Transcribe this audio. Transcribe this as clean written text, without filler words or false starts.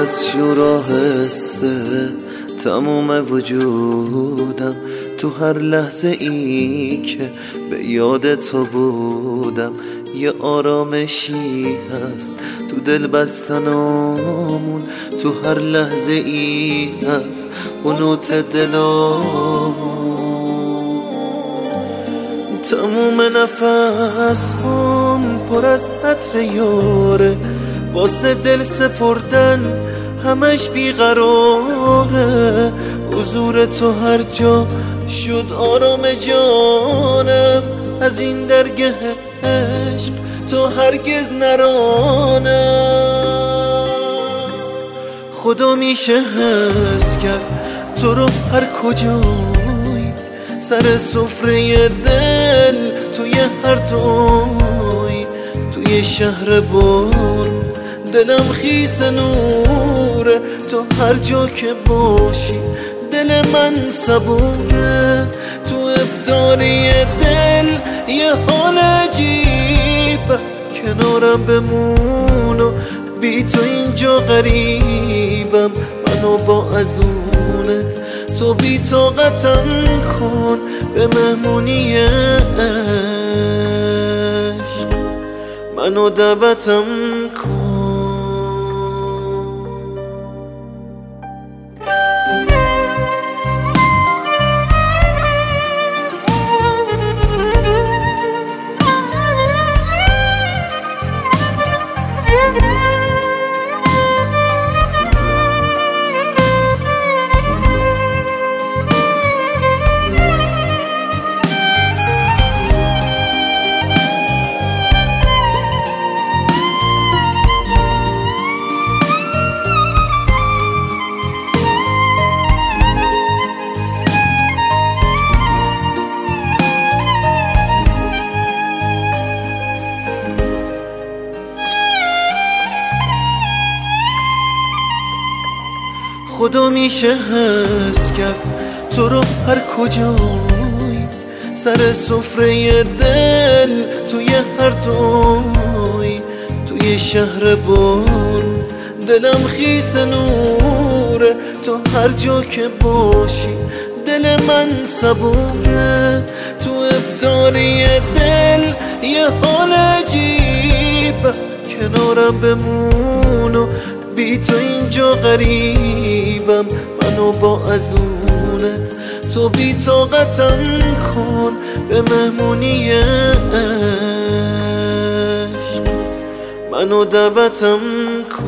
از شور و حسه تموم وجودم، تو هر لحظه ای که به یاد تو بودم یه آرامشی هست تو دل بستنامون، تو هر لحظه ای هست قنوت دلامون. تموم نفس هم پر از عطر یاره، واسه دل سپردن همش بیقراره. حضور تو هر جا شد آرام جانم، از این درگه عشق تو هرگز نرانم. خدا میشه حس کرد تو رو هر کجایی، سر سفره دل توی هر دوی، توی شهر بارون دلم خیس نوره. تو هر جا که باشی دل من صبوره، تو ابداری دل یه حال عجیبه. کنارم بمون و بی تو اینجا غریبم، منو با ازونت تو بی طاقتم کن به مهمونی عشق، منو دعوتم کن. خدا میشه حس کرد تو رو هر کجایی، سر سفره دل توی هر دوی، توی شهر بارون دلم خیس نوره. تو هر جا که باشی دل من صبوره، تو ابداری دل یه حال عجیبه. کنارم بمون و بی تو اینجا غریبم، منو با ازونت تو بی طاقتم کن به مهمونی عشق، منو دعوتم کن.